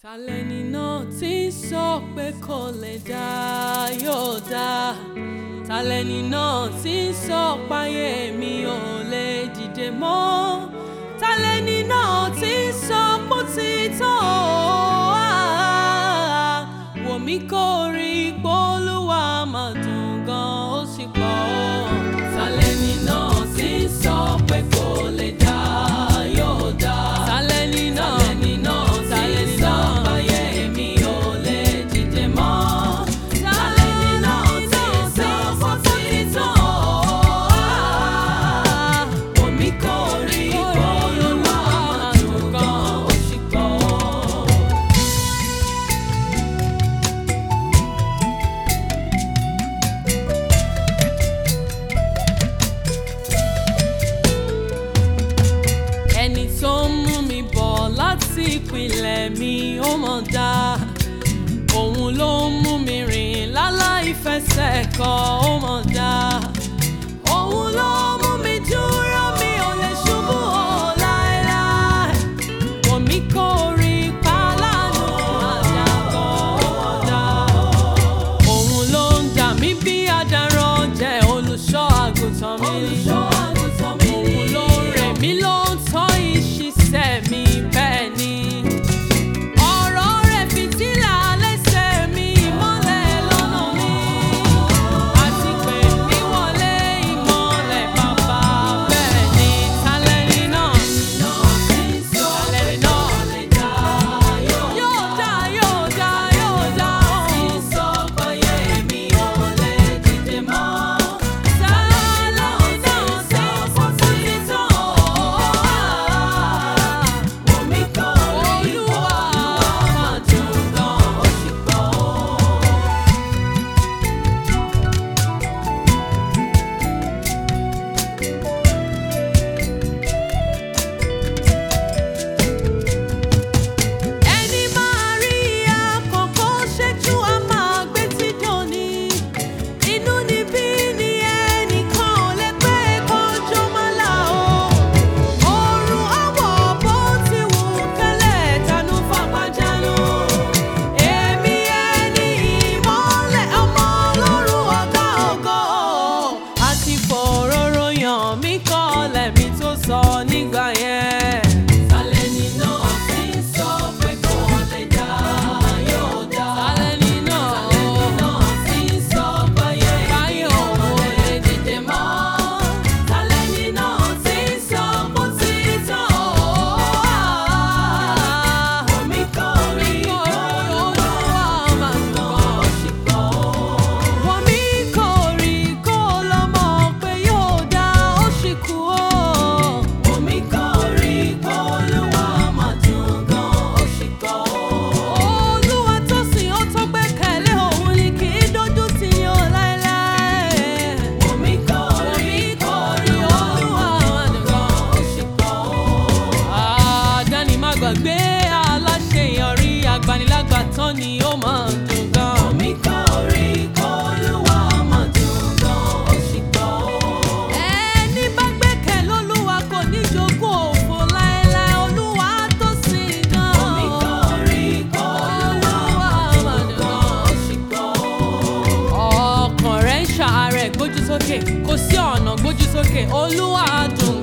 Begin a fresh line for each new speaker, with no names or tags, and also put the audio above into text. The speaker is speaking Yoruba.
Tàlẹ́ni náà tí ń sọ pé kò lè dá yóò dá. Tàlẹ́ni náà tí ń sọ páyé mi ò lè dìde mọ́. Tàlẹ́ni náà tí ń sọ pó ti tán wò mí kó rí p'Olúwa máa dùn gan ó sì pọ̀. Tàlẹ́ni náà tí ń sọ pé kò lè dá yóò dá. Tàlẹ́ni náà tí ń sọ páyé mi ò lè dìde mọ́. Tàlẹ́ni náà tí ń sọ pó ti tán wò mí kó rí p'Olúwa máa dùn gan ó sì pọ̀. Ẹni tó ń mú mi bọ̀ láti ìpìlẹ̀ mi ó mọ̀ dá. Òun ló ń mú mi rìn láláì fẹsẹ̀ kọ ó mọ̀ dá. Òun ló mú mi dúró mi ò lè ṣubú o láéláé. Wò mí kó rí p'Aláàánú àdàgọ̀ ó mọ̀ dá. Òun ló ń dà mí bí adarán jẹ́ olùṣọ́ àgùntàn mi. Òun ló ń rẹ̀ mí ló ń tọ́ ìṣiṣẹ́ mi bẹ́ẹ̀ ni. Ọ̀rọ̀ rẹ̀ fìtílà lẹ́sẹ̀ mi ìmọ́lẹ̀ lọ́nà mi. Àti pé mi wọlé ìmọ́lẹ̀ bàbá bẹ́ẹ̀ ni. Tàlẹ́ni náà tàlẹ́ni náà yóò dá yóò dá yóò dá. Tí ń sọ páyé mi ò lè dìde mọ́. Tàlẹ́ni náà tí ń sọ pó ti tán wò mí kó rí p'Olúwa máa dùn gan ó sì pọ̀. Ẹni máa rí àkókò ṣẹ́jú a máa gbé tí dòní. Inú níbí ni ẹnìkan ò lè pé kọjọ́ máa là ó. Oòrùn àwọ̀ bó ti wù kẹ́lẹ́ tanú fapájánú. Èmi ẹni ìmọ́lẹ̀ ọmọ Ọlọ́run ọ̀gá ògo. Àti fòróró yàn mí kọ́lẹ̀ mi tó sọ nígbà yẹn. Tàlẹ́ni náà tí ń sọ pé kò lè dá yóò dá. Tàlẹ́ni náà tí ń sọ páyé òun ò lè dìde mọ́. Tàlẹ́ni náà tí ń sọ pó ti tán wò mí kó rí p'Olúwa máa dùn gan ó sì pọ̀. Wò mí kó rí kó lọ mọ̀ pé yóò dá ó sì kú o. Wò mí kó rí p'Olúwa máa dùn gan ó sì pọ̀. Olúwa tó sìn ó tó gbẹ́kẹ̀lé òun ni kì í dójú tì ní o láéláé. Wò mí kó rí Olúwa máa dùn gan ó sì pọ̀. Àdáni má gbàgbé aláṣeyọrí agbanilágbàtàn ni ó máa dùn gan. Wò mí kó rí Olúwa máa dùn gan ó sì pọ̀. Ẹni bá gbẹ́kẹ̀ l'Olúwa kò ní jogún òfo láéláé. Olúwa tó sìn gan. Wò mí kó rí Olúwa máa dùn gan ó sì pọ̀. Ọkàn rẹ̀ ń ṣàárẹ̀ gbójú sókè kò sí ọ̀nà gbójú sókè Olúwa dùn